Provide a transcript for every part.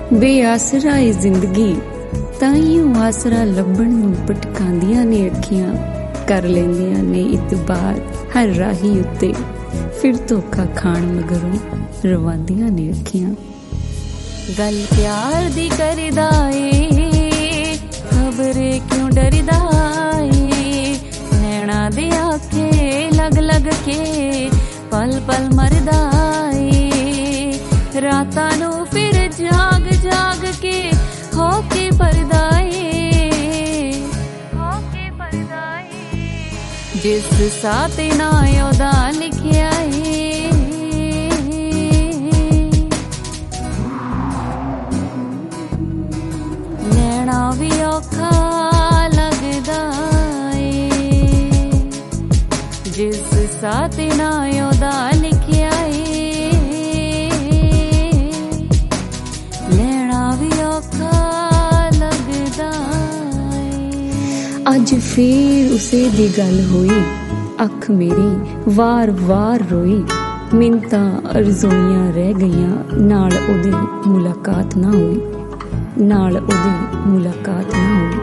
बेआसरा ए जिंदगी ताइयों आसरा लभण नूं भटकांदियां ने अखियां, कर लैंदियां ने इतबार हर राही उत्ते, फिर धोखा खाण मगरों रवांदियां ने अखियां। गल प्यार दी करदा ए खबरे क्यों डरदा ए, नैना दे आखे लग लग के पल पल मरदा ए, रातां नूं फिर जाग जाग के होके परदाए, जिस साथ ना ओदा लिखिया है, लैना भी औखा लगदा है, जिस साथ ना ओदा लिखिया है, अज फिर उसे दी गल होई, अख मेरी वार वार रोई, मिन्नतां अरज़ोइयां रह गईयां, नाल ओदी मुलाकात ना हुई, नाल ओदी मुलाकात ना हुई।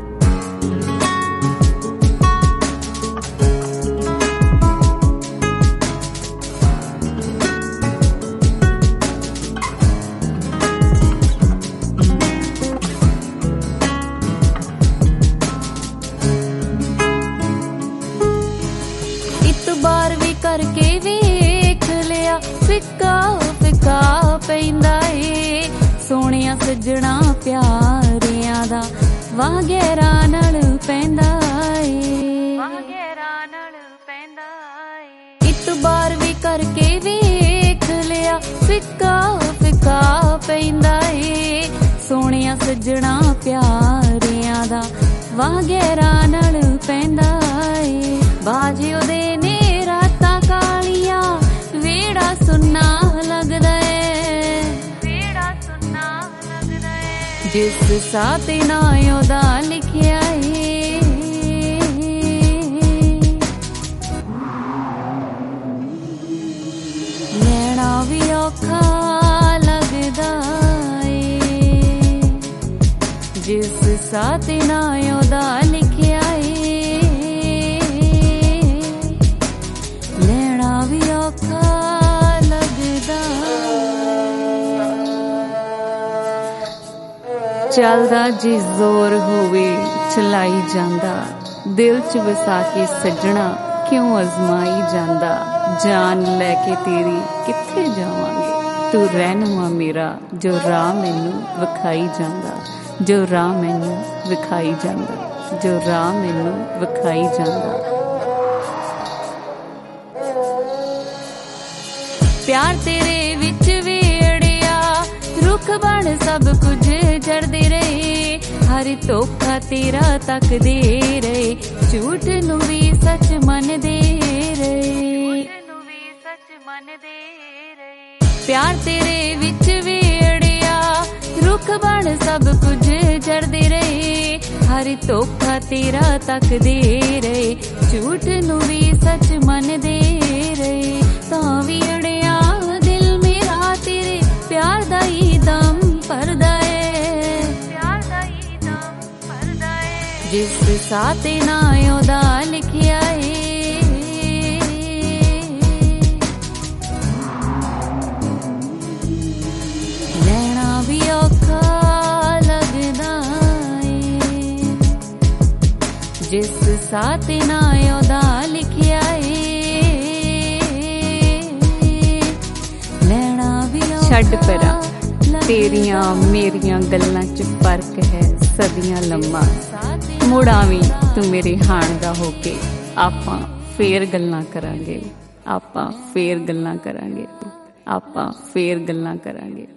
बार भी करके वेख लिया, फिक्का फिक्का पैंदा ए, सोहणिया सजना प्यारियां दा वाह गहरा नाल पैंदा ए, इत बार भी करके वेख लिया, फिक्का फिक्का पैंदा ए, सोहणिया सजना प्यारियां दा वाह गहरा नाल पैंदा ए, बाजी ओदे ने रातां कालियां वेड़ा सुन्ना लगदा है, जिस साथ ना ओदा लिखिया है, लैना भी औखा लगदा है, जिस साथ ना ओदा लिखिया है, भी औखा लगदा। चलदा जी जोर होवे चलाई जांदा, दिल च वसा के सजना क्यों अजमाई जांदा, जान लैके तेरी कित्थे जावांगे, तू रहनुमा मेरा जो राह मैनू विखाई जांदा, जो राह मैनू विखाई जांदा, जो राह मैनू विखाई जांदा। प्यार तेरे विच वेड़िया रुख बन सब कुछ जड़दे रहे, हर धोखा तेरा तकदे रहे, झूठ नू भी सच मनदे रहे, प्यार तेरे विच वेड़िया रुख बन सब कुछ जड़दे रहे, हर धोखा तेरा तकदे रहे, झूठ नू भी सच मनदे रहे, तां भी अड़िया दिल मेरा तेरे प्यार दा ही दम भरदा है, जिस साथ ना ओदा लिखिया है, लैना भी औखा लगदा है, जिस साथ ना ओदा लिखिया है, छड्ड परा तेरियां मेरियां गल्लां च फर्क है सदियां लम्मा, मुड़ आवीं तू मेरे हाण दा होके, आपां फेर गल्लां करांगे, आपां फेर गल्लां करांगे, आपां फेर गल्लां करांगे।